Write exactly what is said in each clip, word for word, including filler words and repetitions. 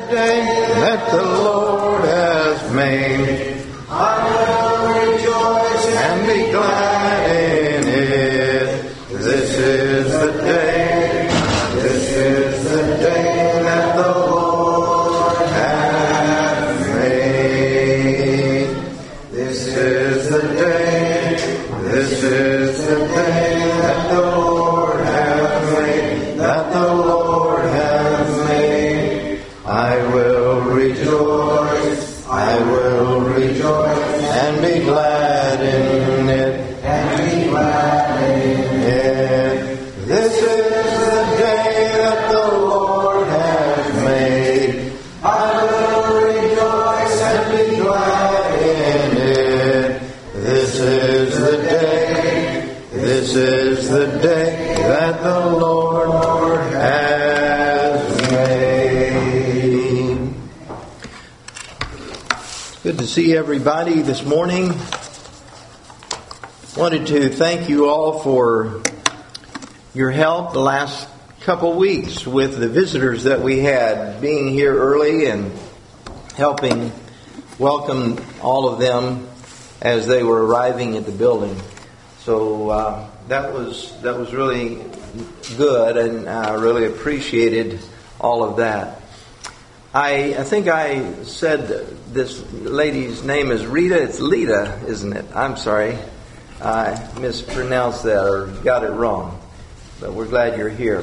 day that the Lord has made. I will rejoice and be glad in it. This is the day, this is the day that the Lord has made. This is the day, this is the day that the Lord has made, that the Lord has made. I will rejoice, I will rejoice and be glad in it, and be glad in it. This is the day that the Lord has made. I will rejoice and be glad in it. This is the day, this is the day that the Lord has made. Good to see everybody this morning. Wanted to thank you all for your help the last couple weeks with the visitors that we had, being here early and helping welcome all of them as they were arriving at the building. So uh, that was that was really good, and I really appreciated all of that. I, I think I said this lady's name is Rita. It's Lita, isn't it? I'm sorry. I mispronounced that or got it wrong. But we're glad you're here.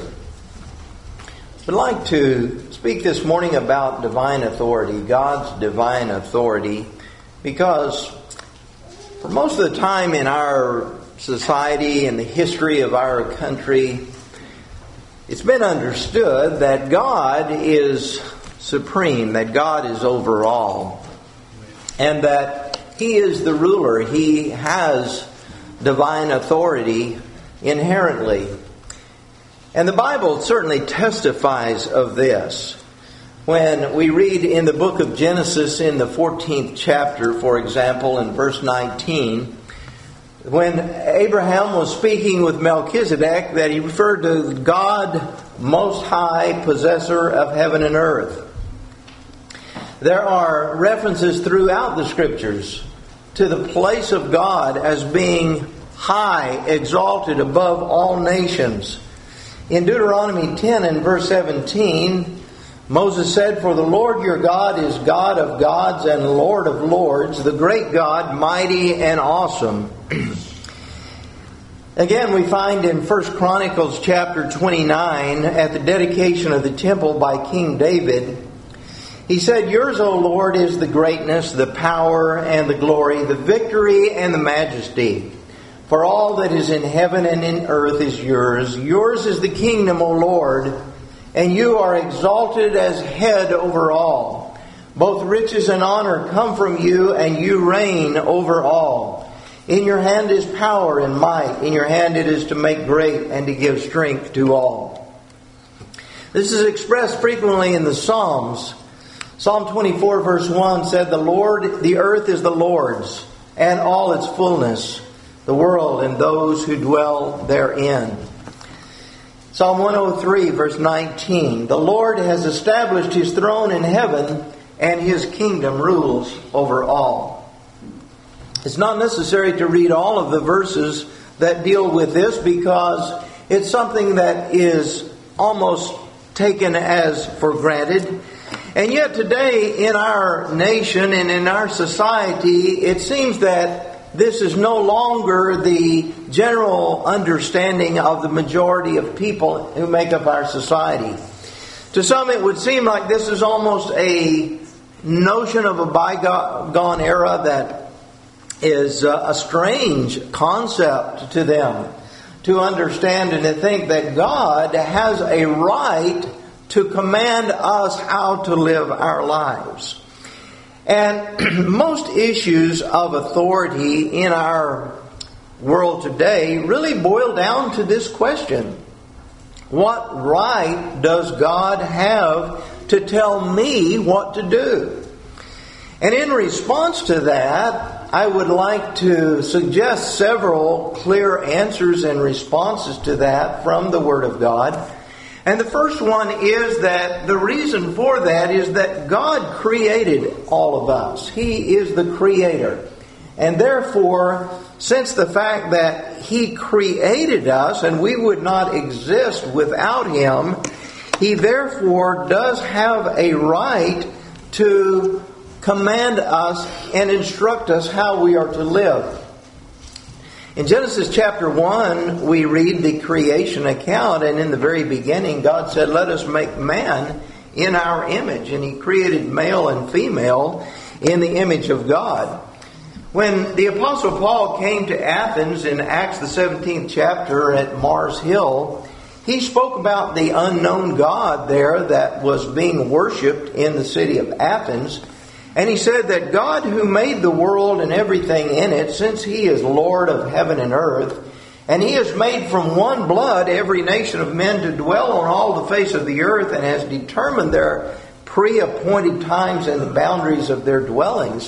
I'd like to speak this morning about divine authority, God's divine authority, because for most of the time in our society and the history of our country, it's been understood that God is supreme, that God is over all, and that He is the ruler. He has divine authority inherently. And the Bible certainly testifies of this. When we read in the book of Genesis in the fourteenth chapter, for example, in verse nineteen, when Abraham was speaking with Melchizedek, that he referred to God Most High, possessor of heaven and earth. There are references throughout the Scriptures to the place of God as being high, exalted above all nations. In Deuteronomy ten and verse seventeen, Moses said, "For the Lord your God is God of gods and Lord of lords, the great God, mighty and awesome." Again, we find in First Chronicles chapter twenty-nine, at the dedication of the temple by King David, he said, "Yours, O Lord, is the greatness, the power, and the glory, the victory, and the majesty. For all that is in heaven and in earth is yours. Yours is the kingdom, O Lord, and you are exalted as head over all. Both riches and honor come from you, and you reign over all. In your hand is power and might. In your hand it is to make great and to give strength to all." This is expressed frequently in the Psalms. Psalm twenty-four verse one said, "The Lord, the earth is the Lord's, and all its fullness, the world and those who dwell therein." Psalm one oh three verse nineteen, "The Lord has established His throne in heaven, and His kingdom rules over all." It's not necessary to read all of the verses that deal with this, because it's something that is almost taken as for granted. And yet today in our nation and in our society, it seems that this is no longer the general understanding of the majority of people who make up our society. To some, it would seem like this is almost a notion of a bygone era that is a strange concept to them, to understand and to think that God has a right to command us how to live our lives. And most issues of authority in our world today really boil down to this question: what right does God have to tell me what to do? And in response to that, I would like to suggest several clear answers and responses to that from the Word of God. And the first one is that the reason for that is that God created all of us. He is the creator. And therefore, since the fact that He created us and we would not exist without Him, He therefore does have a right to command us and instruct us how we are to live. In Genesis chapter one, we read the creation account, and in the very beginning, God said, "Let us make man in our image." And He created male and female in the image of God. When the Apostle Paul came to Athens in Acts the seventeenth chapter at Mars Hill, he spoke about the unknown God there that was being worshipped in the city of Athens. And he said that God, who made the world and everything in it, since He is Lord of heaven and earth, and He has made from one blood every nation of men to dwell on all the face of the earth, and has determined their pre-appointed times and the boundaries of their dwellings,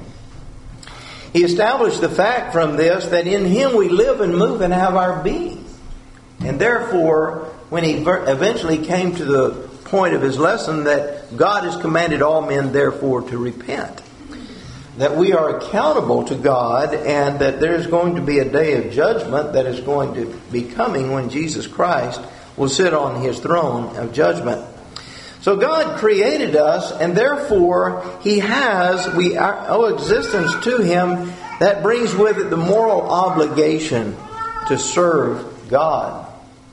He established the fact from this that in Him we live and move and have our being. And therefore, when He eventually came to the point of his lesson that God has commanded all men therefore to repent, that we are accountable to God, and that there's going to be a day of judgment that is going to be coming when Jesus Christ will sit on His throne of judgment. So God created us, and therefore He has, we owe existence to Him that brings with it the moral obligation to serve God.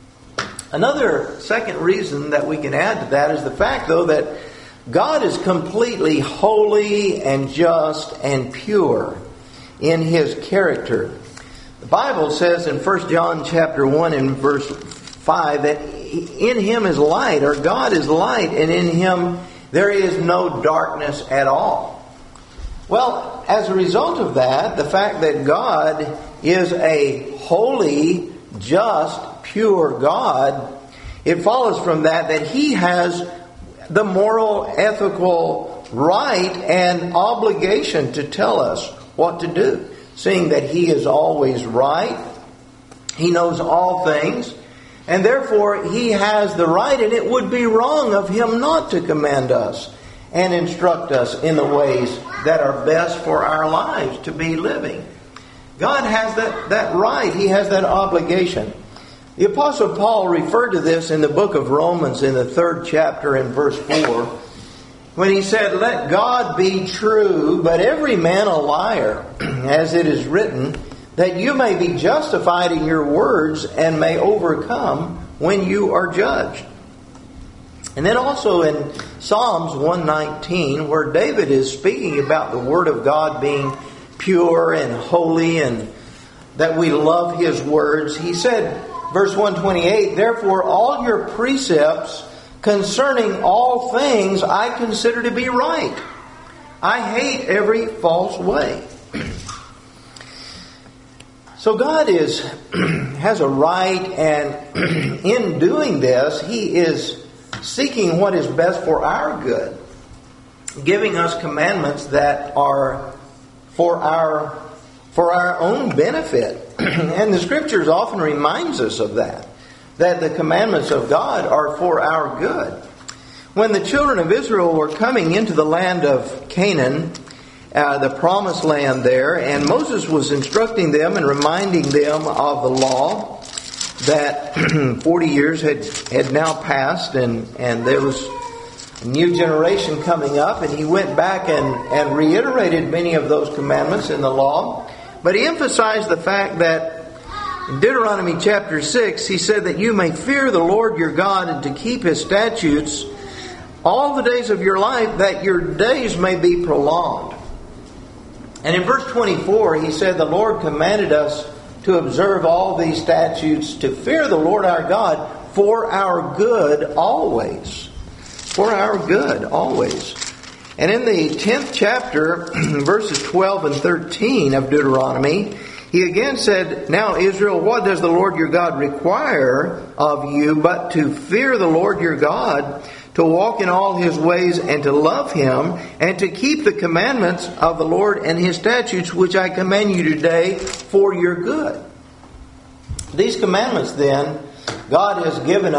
Another second reason that we can add to that is the fact, though, that God is completely holy and just and pure in His character. The Bible says in First John chapter one and verse five that in Him is light, or God is light, and in Him there is no darkness at all. Well, as a result of that, the fact that God is a holy, just, pure God, it follows from that that He has the moral, ethical right and obligation to tell us what to do, seeing that He is always right, He knows all things, and therefore He has the right, and it would be wrong of Him not to command us and instruct us in the ways that are best for our lives to be living. God has that, that right. He has that obligation. The Apostle Paul referred to this in the book of Romans in the third chapter in verse four, when he said, "Let God be true, but every man a liar, as it is written, that you may be justified in your words and may overcome when you are judged." And then also in Psalms one nineteen, where David is speaking about the Word of God being pure and holy and that we love His words, he said, verse one twenty-eight, "Therefore all your precepts concerning all things I consider to be right. I hate every false way." So God is has a right, and in doing this, He is seeking what is best for our good, giving us commandments that are for our for our own benefit. And the Scriptures often reminds us of that, that the commandments of God are for our good. When the children of Israel were coming into the land of Canaan, uh, the promised land there, and Moses was instructing them and reminding them of the law, that forty years had, had now passed, and, and there was a new generation coming up, and he went back and, and reiterated many of those commandments in the law. But he emphasized the fact that in Deuteronomy chapter six, he said that you may fear the Lord your God and to keep His statutes all the days of your life, that your days may be prolonged. And in verse twenty-four, he said the Lord commanded us to observe all these statutes, to fear the Lord our God for our good always. For our good always. And in the tenth chapter, verses twelve and thirteen of Deuteronomy, he again said, "Now Israel, what does the Lord your God require of you but to fear the Lord your God, to walk in all His ways and to love Him, and to keep the commandments of the Lord and His statutes, which I command you today for your good." These commandments then, God has given us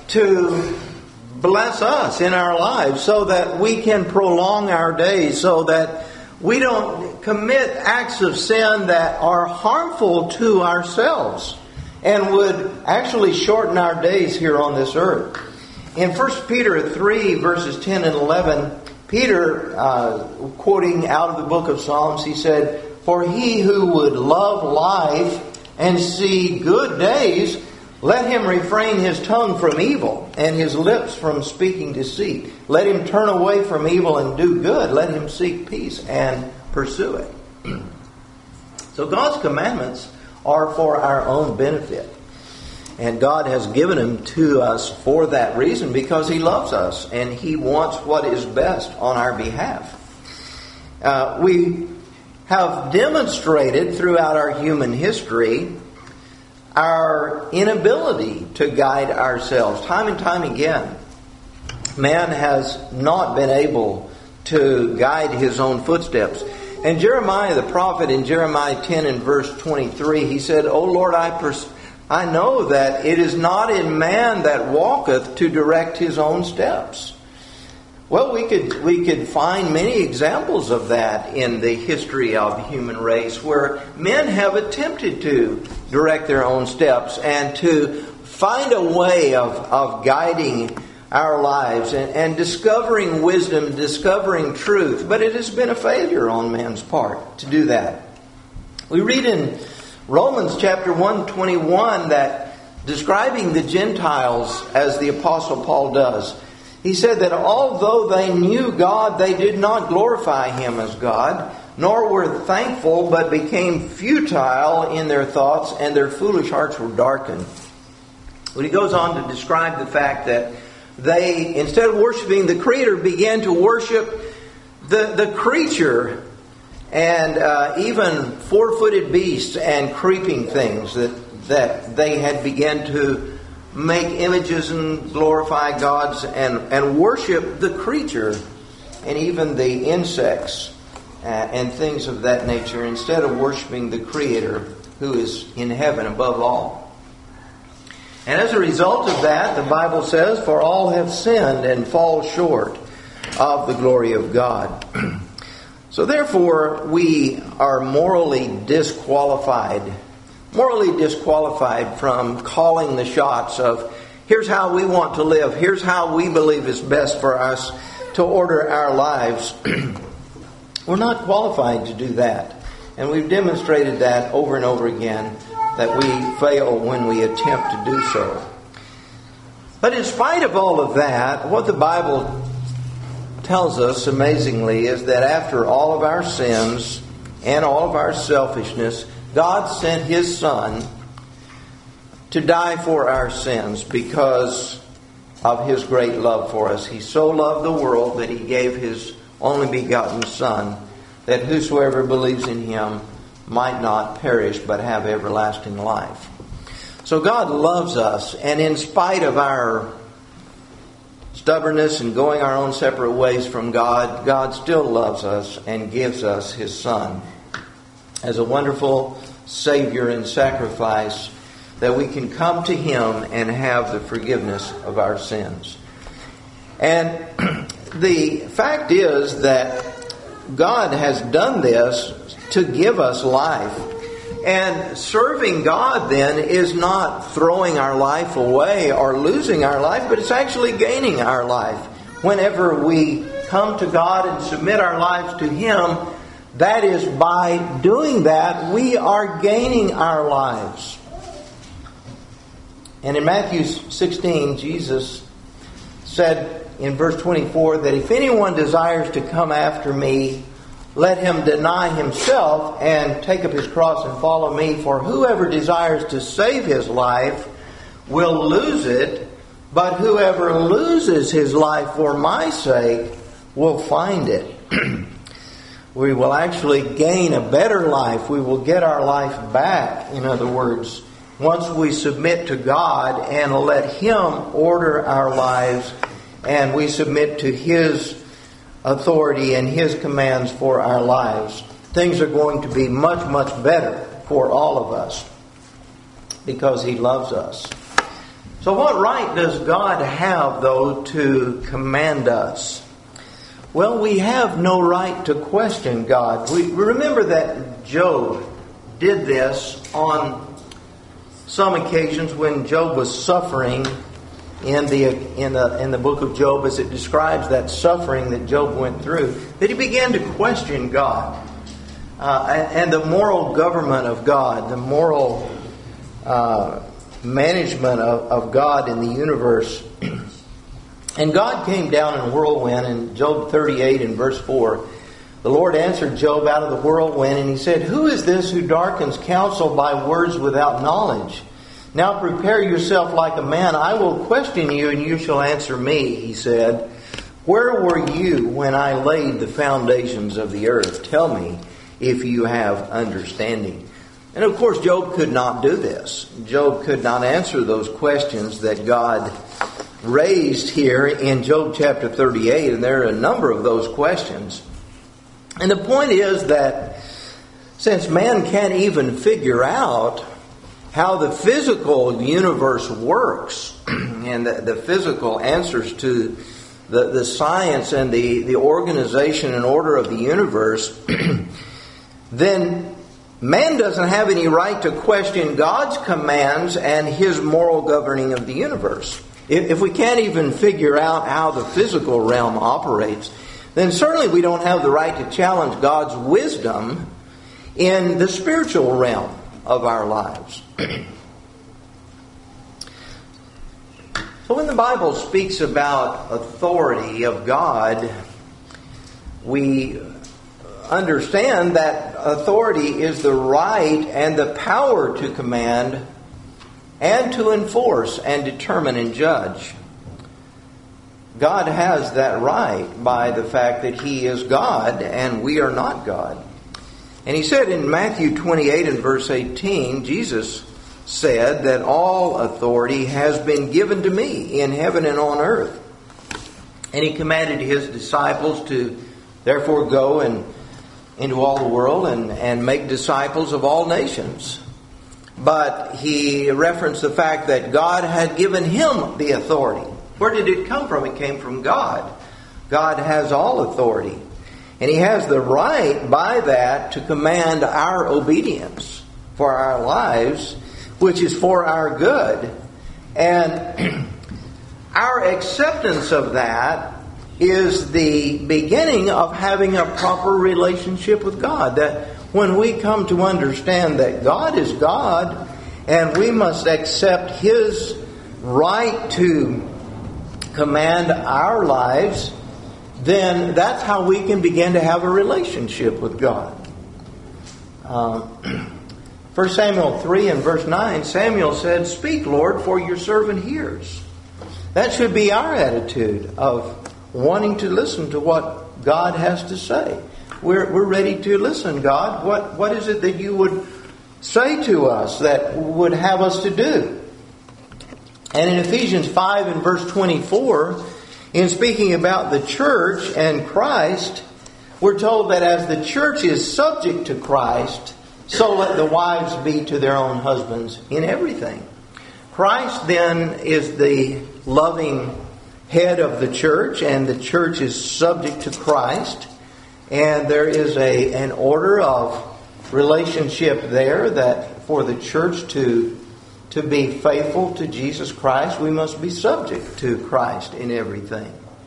to bless us in our lives so that we can prolong our days, so that we don't commit acts of sin that are harmful to ourselves and would actually shorten our days here on this earth. In First Peter three, verses ten and eleven, Peter, uh, quoting out of the book of Psalms, he said, "For he who would love life and see good days, let him refrain his tongue from evil and his lips from speaking deceit. Let him turn away from evil and do good. Let him seek peace and pursue it." So God's commandments are for our own benefit. And God has given them to us for that reason, because He loves us and He wants what is best on our behalf. Uh, we have demonstrated throughout our human history our inability to guide ourselves. Time and time again, man has not been able to guide his own footsteps. And Jeremiah the prophet, in Jeremiah ten and verse twenty-three, he said, "O Lord, I pers- I know that it is not in man that walketh to direct his own steps." Well, we could we could find many examples of that in the history of the human race, where men have attempted to direct their own steps and to find a way of, of guiding our lives and, and discovering wisdom, discovering truth. But it has been a failure on man's part to do that. We read in Romans chapter one twenty-one that, describing the Gentiles as the Apostle Paul does, he said that although they knew God, they did not glorify Him as God, nor were thankful, but became futile in their thoughts, and their foolish hearts were darkened. But he goes on to describe the fact that they, instead of worshiping the Creator, began to worship the, the creature, and uh, even four-footed beasts and creeping things that, that they had begun to make images and glorify gods and, and worship the creature and even the insects uh, and things of that nature, instead of worshiping the Creator who is in heaven above all. And as a result of that, the Bible says, "For all have sinned and fall short of the glory of God." So therefore, we are morally disqualified morally disqualified from calling the shots of, here's how we want to live, here's how we believe is best for us to order our lives. We're not qualified to do that. And we've demonstrated that over and over again, that we fail when we attempt to do so. But in spite of all of that, what the Bible tells us amazingly is that after all of our sins and all of our selfishness, God sent His Son to die for our sins because of His great love for us. He so loved the world that He gave His only begotten Son, that whosoever believes in Him might not perish but have everlasting life. So God loves us, and in spite of our stubbornness and going our own separate ways from God, God still loves us and gives us His Son as a wonderful Savior and sacrifice, that we can come to Him and have the forgiveness of our sins. And the fact is that God has done this to give us life. And serving God then is not throwing our life away or losing our life, but it's actually gaining our life. Whenever we come to God and submit our lives to Him, that is, by doing that, we are gaining our lives. And in Matthew sixteen, Jesus said in verse twenty-four that if anyone desires to come after me, let him deny himself and take up his cross and follow me. For whoever desires to save his life will lose it, but whoever loses his life for my sake will find it. We will actually gain a better life. We will get our life back, in other words, once we submit to God and let Him order our lives, and we submit to His authority and His commands for our lives. Things are going to be much, much better for all of us because He loves us. So what right does God have, though, to command us? Well, we have no right to question God. We remember that Job did this on some occasions when Job was suffering in the in the in the book of Job, as it describes that suffering that Job went through, that he began to question God uh, and, and the moral government of God, the moral uh, management of, of God in the universe. And God came down in a whirlwind in Job thirty-eight and verse four. The Lord answered Job out of the whirlwind, and he said, "Who is this who darkens counsel by words without knowledge? Now prepare yourself like a man. I will question you, and you shall answer me," he said. "Where were you when I laid the foundations of the earth? Tell me if you have understanding." And of course, Job could not do this. Job could not answer those questions that God raised here in Job chapter thirty-eight, and there are a number of those questions. And the point is that since man can't even figure out how the physical universe works and the, the physical answers to the, the science and the, the organization and order of the universe, then man doesn't have any right to question God's commands and His moral governing of the universe. If, if we can't even figure out how the physical realm operates, then certainly we don't have the right to challenge God's wisdom in the spiritual realm of our lives. So when the Bible speaks about authority of God, we understand that authority is the right and the power to command and to enforce and determine and judge. God has that right by the fact that He is God and we are not God. And He said in Matthew twenty-eight and verse eighteen, Jesus said that all authority has been given to me in heaven and on earth. And He commanded His disciples to therefore go and into all the world and, and make disciples of all nations. But He referenced the fact that God had given Him the authority. Where did it come from? It came from God. God has all authority. And He has the right by that to command our obedience for our lives, which is for our good. And our acceptance of that is the beginning of having a proper relationship with God. That when we come to understand that God is God and we must accept His right to command our lives, then that's how we can begin to have a relationship with God. Um, First Samuel three and verse nine, Samuel said, "Speak, Lord, for your servant hears." That should be our attitude of wanting to listen to what God has to say. We're, we're ready to listen, God. What, what is it that you would say to us that would have us to do? And in Ephesians five and verse twenty-four, in speaking about the church and Christ, we're told that as the church is subject to Christ, so let the wives be to their own husbands in everything. Christ then is the loving head of the church, and the church is subject to Christ. And there is a an order of relationship there that for the church to To be faithful to Jesus Christ, we must be subject to Christ in everything.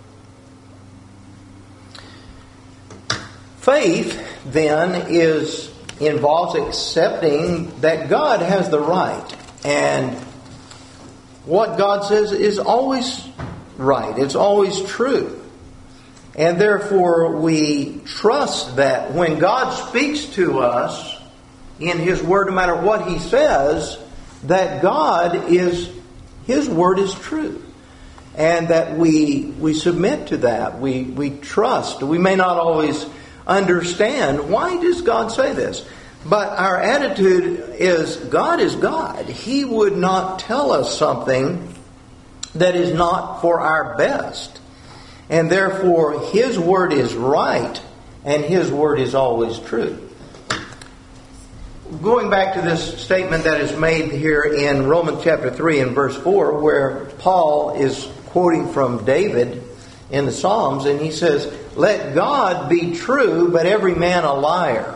Faith, then, is involves accepting that God has the right. And what God says is always right. It's always true. And therefore, we trust that when God speaks to us in His Word, no matter what He says, that God is, His Word is true. And that we we submit to that. We, we trust. We may not always understand, why does God say this? But our attitude is, God is God. He would not tell us something that is not for our best. And therefore, His Word is right, and His Word is always true. Going back to this statement that is made here in Romans chapter three and verse four, where Paul is quoting from David in the Psalms, and he says, "Let God be true, but every man a liar.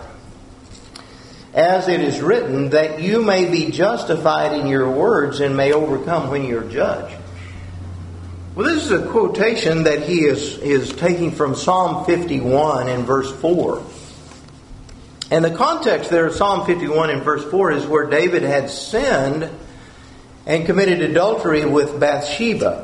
As it is written, that you may be justified in your words and may overcome when you're judged." Well, this is a quotation that he is, is taking from Psalm fifty-one in verse four. And the context there of Psalm fifty-one in verse four is where David had sinned and committed adultery with Bathsheba.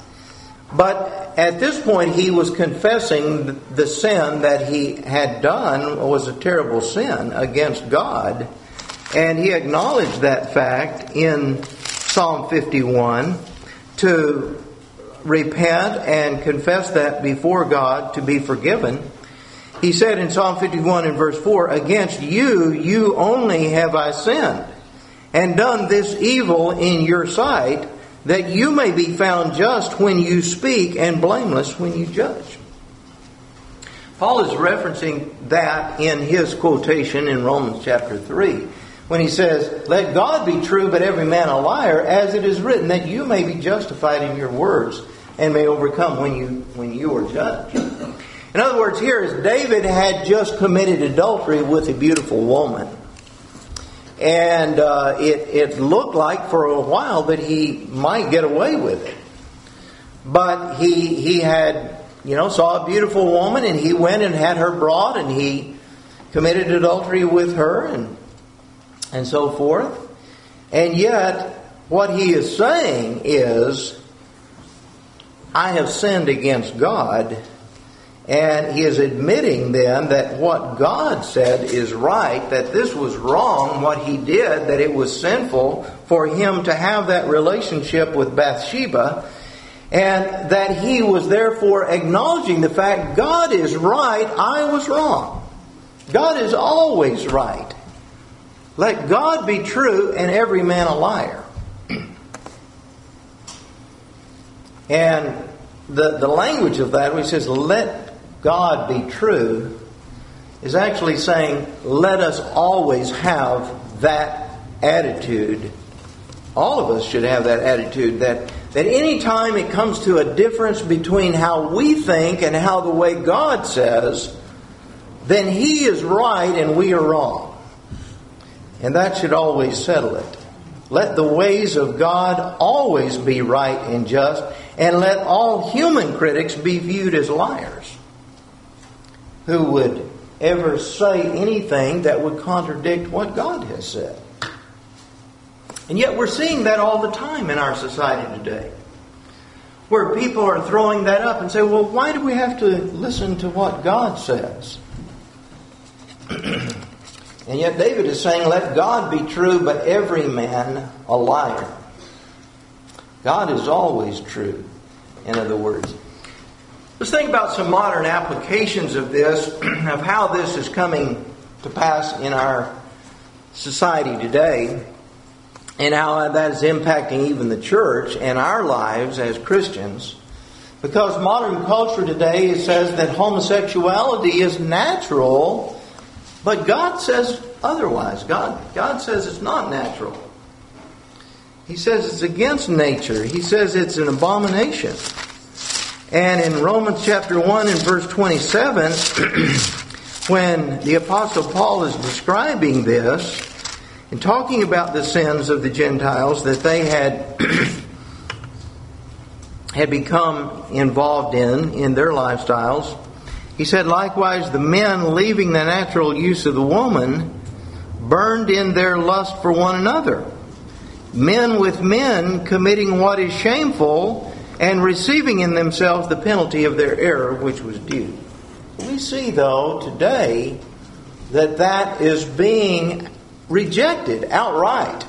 But at this point he was confessing the sin that he had done was a terrible sin against God. And he acknowledged that fact in Psalm fifty-one to repent and confess that before God to be forgiven. He said in Psalm fifty-one and verse four, "Against you, you only have I sinned, and done this evil in your sight, that you may be found just when you speak and blameless when you judge." Paul is referencing that in his quotation in Romans chapter three, when he says, "Let God be true, but every man a liar, as it is written, that you may be justified in your words and may overcome when you when you are judged." In other words, here is David had just committed adultery with a beautiful woman. And uh, it, it looked like for a while that he might get away with it. But he he had, you know, saw a beautiful woman and he went and had her brought and he committed adultery with her and and so forth. And yet, what he is saying is, I have sinned against God. And he is admitting then that what God said is right, that this was wrong, what he did, that it was sinful for him to have that relationship with Bathsheba, and that he was therefore acknowledging the fact, God is right, I was wrong. God is always right. Let God be true and every man a liar. And the, the language of that, when he says, let God be true, is actually saying, let us always have that attitude. All of us should have that attitude that, that any time it comes to a difference between how we think and how the way God says, then He is right and we are wrong. And that should always settle it. Let the ways of God always be right and just, and let all human critics be viewed as liars, who would ever say anything that would contradict what God has said. And yet we're seeing that all the time in our society today, where people are throwing that up and say, well, why do we have to listen to what God says? And yet David is saying, let God be true, but every man a liar. God is always true, in other words. Let's think about some modern applications of this, of how this is coming to pass in our society today, and how that is impacting even the church and our lives as Christians. Because modern culture today says that homosexuality is natural, but God says otherwise. God, God says it's not natural. He says it's against nature. He says it's an abomination. And in Romans chapter one and verse twenty-seven, when the Apostle Paul is describing this and talking about the sins of the Gentiles that they had had become involved in, in their lifestyles, he said, likewise, the men leaving the natural use of the woman burned in their lust for one another, men with men committing what is shameful, and receiving in themselves the penalty of their error which was due. We see, though, today that that is being rejected outright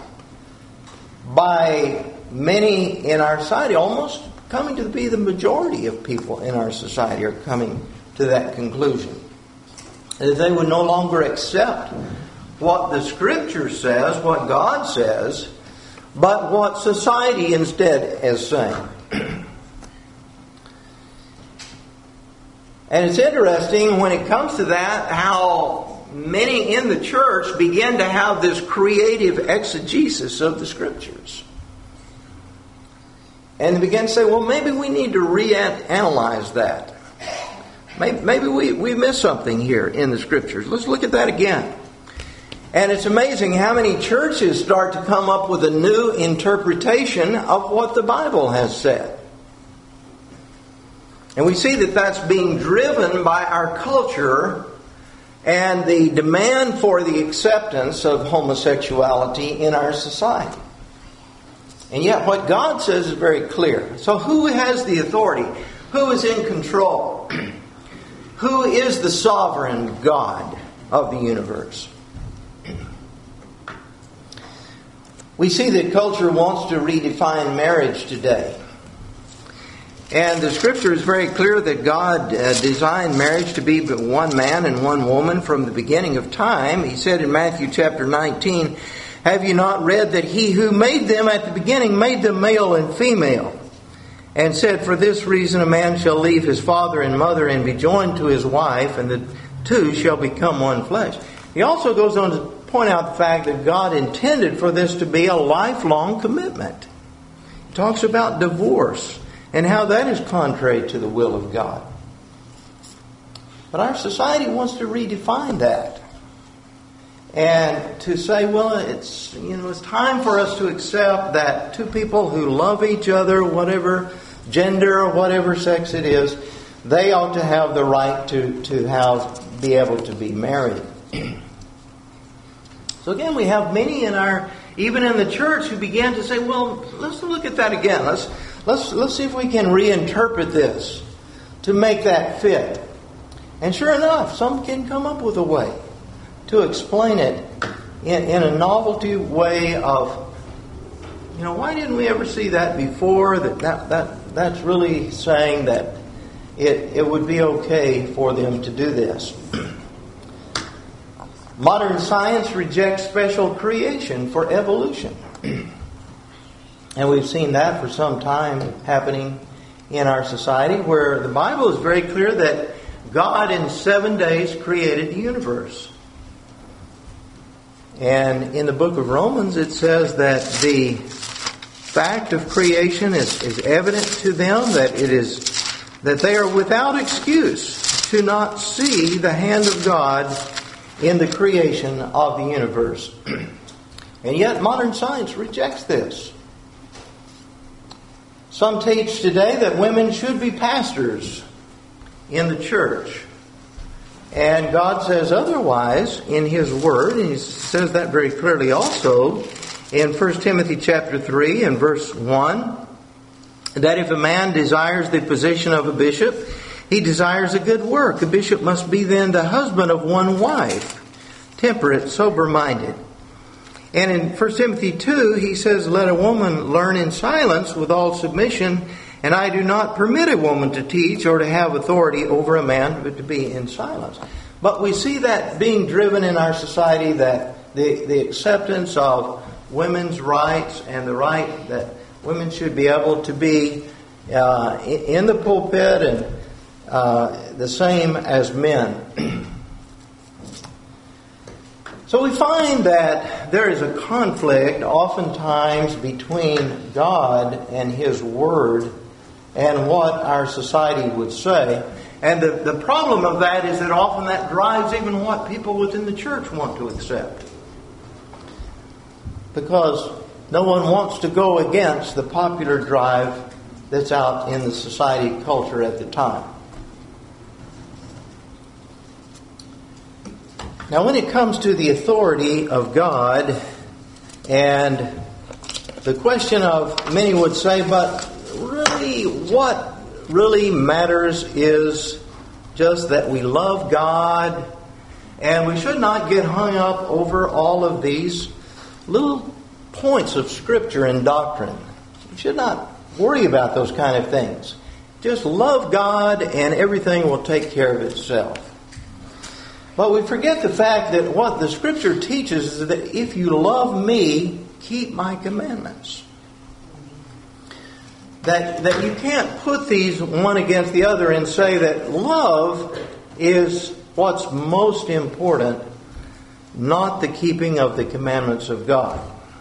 by many in our society. Almost coming to be the majority of people in our society are coming to that conclusion. That they would no longer accept what the Scripture says, what God says, but what society instead is saying. And it's interesting when it comes to that, how many in the church begin to have this creative exegesis of the Scriptures. And they begin to say, well, maybe we need to reanalyze that. Maybe, maybe we, we missed something here in the Scriptures. Let's look at that again. And it's amazing how many churches start to come up with a new interpretation of what the Bible has said. And we see that that's being driven by our culture and the demand for the acceptance of homosexuality in our society. And yet what God says is very clear. So who has the authority? Who is in control? Who is the sovereign God of the universe? We see that culture wants to redefine marriage today. And the Scripture is very clear that God uh, designed marriage to be but one man and one woman from the beginning of time. He said in Matthew chapter nineteen, have you not read that He who made them at the beginning made them male and female? And said, for this reason a man shall leave his father and mother and be joined to his wife, and the two shall become one flesh. He also goes on to point out the fact that God intended for this to be a lifelong commitment. He talks about divorce and how that is contrary to the will of God. But our society wants to redefine that. And to say, well, it's, you know, it's time for us to accept that two people who love each other, whatever gender or whatever sex it is, they ought to have the right to, to have, be able to be married. So again, we have many in our, even in the church, who began to say, well, let's look at that again. Let's let's let's see if we can reinterpret this to make that fit. And sure enough, some can come up with a way to explain it in, in a novelty way of, you know, why didn't we ever see that before? That that, that that's really saying that it it would be okay for them to do this. Modern science rejects special creation for evolution. And we've seen that for some time happening in our society, where the Bible is very clear that God in seven days created the universe. And in the book of Romans it says that the fact of creation is, is evident to them, that it is that they are without excuse to not see the hand of God in the creation of the universe. And yet modern science rejects this. Some teach today that women should be pastors in the church. And God says otherwise in His Word, and He says that very clearly also in First Timothy chapter three and verse one, that if a man desires the position of a bishop, he desires a good work. The bishop must be then the husband of one wife, temperate, sober-minded. And in First Timothy two, he says, let a woman learn in silence with all submission, and I do not permit a woman to teach or to have authority over a man, but to be in silence. But we see that being driven in our society, that the, the acceptance of women's rights and the right that women should be able to be uh, in the pulpit and uh, the same as men. So we find that there is a conflict oftentimes between God and His Word and what our society would say. And the, the problem of that is that often that drives even what people within the church want to accept. Because no one wants to go against the popular drive that's out in the society culture at the time. Now, when it comes to the authority of God, and the question of, many would say, but really, what really matters is just that we love God, and we should not get hung up over all of these little points of Scripture and doctrine. We should not worry about those kind of things. Just love God, and everything will take care of itself. But we forget the fact that what the Scripture teaches is that if you love me, keep my commandments. That, that you can't put these one against the other and say that love is what's most important not the keeping of the commandments of God.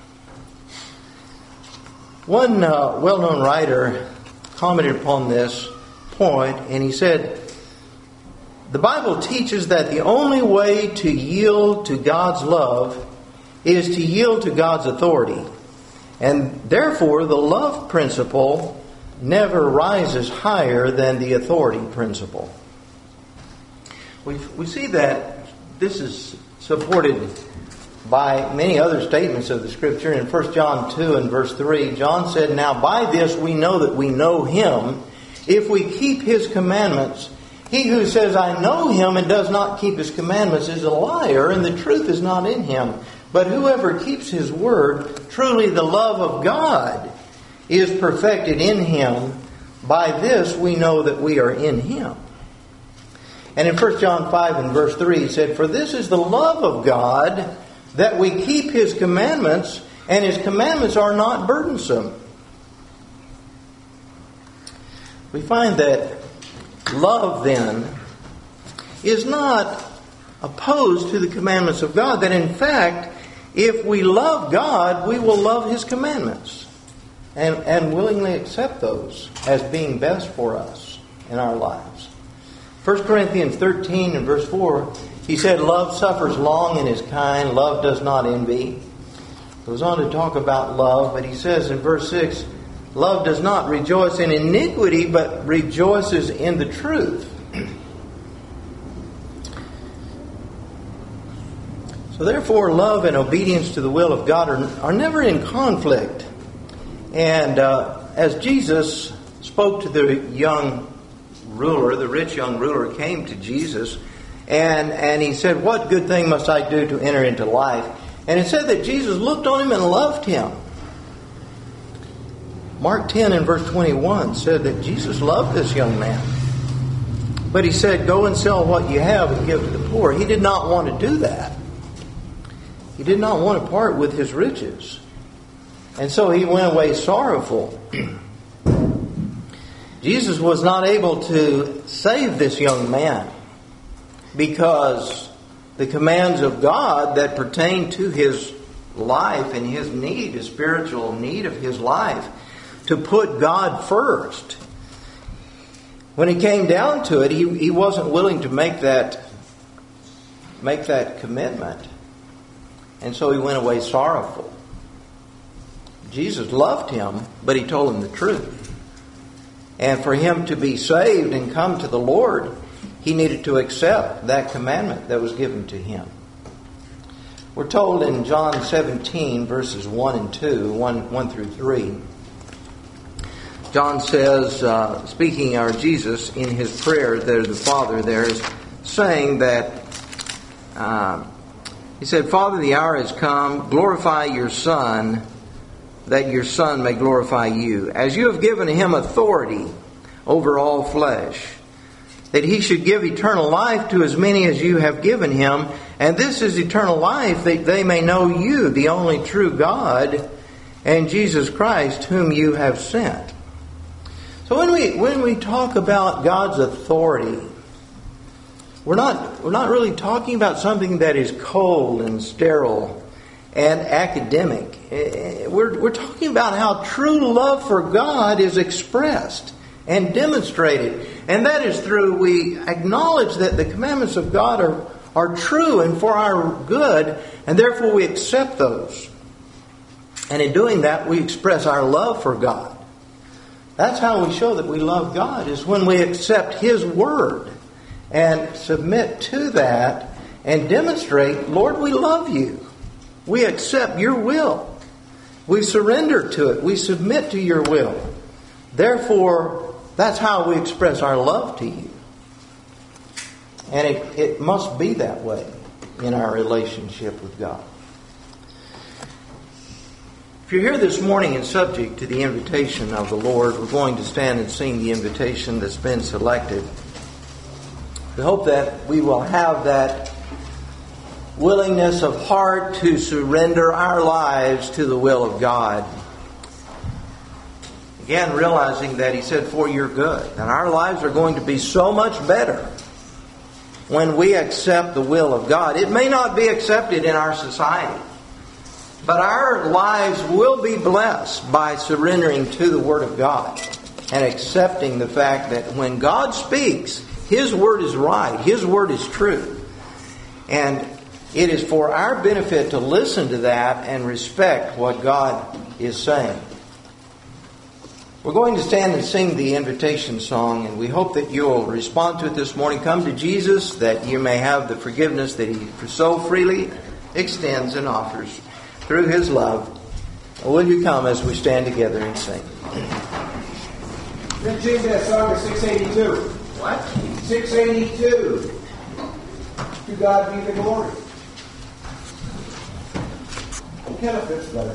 One uh, well-known writer commented upon this point, and he said, the Bible teaches that the only way to yield to God's love is to yield to God's authority. And therefore, the love principle never rises higher than the authority principle. We, we see that this is supported by many other statements of the Scripture. In First John two and verse three, John said, "Now by this we know that we know Him, if we keep His commandments. He who says, 'I know Him,' and does not keep His commandments is a liar, and the truth is not in him. But whoever keeps His word, truly the love of God is perfected in him. By this we know that we are in Him." And in First John five and verse three, he said, "For this is the love of God, that we keep His commandments, and His commandments are not burdensome." We find that love, then, is not opposed to the commandments of God. That in fact, if we love God, we will love His commandments and, and willingly accept those as being best for us in our lives. First Corinthians thirteen and verse four, he said, "Love suffers long and is kind. Love does not envy." Goes on to talk about love, but he says in verse six, "Love does not rejoice in iniquity, but rejoices in the truth." So therefore, love and obedience to the will of God are, are never in conflict. And uh, as Jesus spoke to the young ruler, the rich young ruler came to Jesus, and, and he said, "What good thing must I do to enter into life?" And it said that Jesus looked on him and loved him. Mark ten and verse twenty-one said that Jesus loved this young man. But He said, "Go and sell what you have and give to the poor." He did not want to do that. He did not want to part with his riches. And so He went away sorrowful. Jesus was not able to save this young man because the commands of God that pertain to his life and his need, his spiritual need of his life, to put God first. When it came down to it, he, he wasn't willing to make that, make that commitment. And so he went away sorrowful. Jesus loved him, but He told him the truth. And for him to be saved and come to the Lord, he needed to accept that commandment that was given to him. We're told in John seventeen, verses one and two, one, one through three, John says, uh, speaking, or Jesus, in His prayer, there, the Father there is saying that, uh, He said, "Father, the hour has come. Glorify Your Son, that Your Son may glorify You, as You have given Him authority over all flesh, that He should give eternal life to as many as You have given Him. And this is eternal life, that they may know You, the only true God, and Jesus Christ, whom You have sent." So when we when we talk about God's authority, we're not we're not really talking about something that is cold and sterile and academic. We're we're talking about how true love for God is expressed and demonstrated. And that is through, we acknowledge that the commandments of God are, are true and for our good, and therefore we accept those. And in doing that, we express our love for God. That's how we show that we love God, is when we accept His Word and submit to that and demonstrate, "Lord, we love You. We accept Your will. We surrender to it. We submit to Your will. Therefore, that's how we express our love to You." And it, it must be that way in our relationship with God. If you're here this morning and subject to the invitation of the Lord, we're going to stand and sing the invitation that's been selected. We hope that we will have that willingness of heart to surrender our lives to the will of God. Again, realizing that He said, "For your good." And our lives are going to be so much better when we accept the will of God. It may not be accepted in our society, but our lives will be blessed by surrendering to the Word of God and accepting the fact that when God speaks, His Word is right, His Word is true. And it is for our benefit to listen to that and respect what God is saying. We're going to stand and sing the invitation song, and we hope that you'll respond to it this morning. Come to Jesus that you may have the forgiveness that He so freely extends and offers through His love. Will you come as we stand together and sing? Then change that song to six eighty-two. What? six eighty-two. To God be the glory. It kind of fits better.